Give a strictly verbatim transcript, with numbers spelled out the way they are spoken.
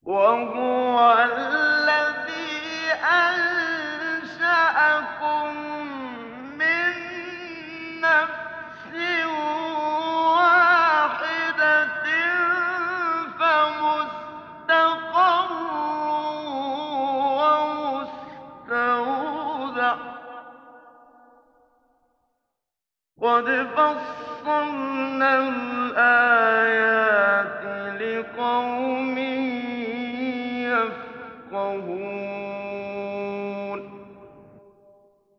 وَهُوَ الَّذِي أَنشَأَكُم مِّن نَّفْسٍ وَاحِدَةٍ فَمُسْتَقَرٌّ وَمُسْتَوْدَعٌ ۗ قَدْ فَصَّلْنَا الْآيَاتِ لِقَوْمٍ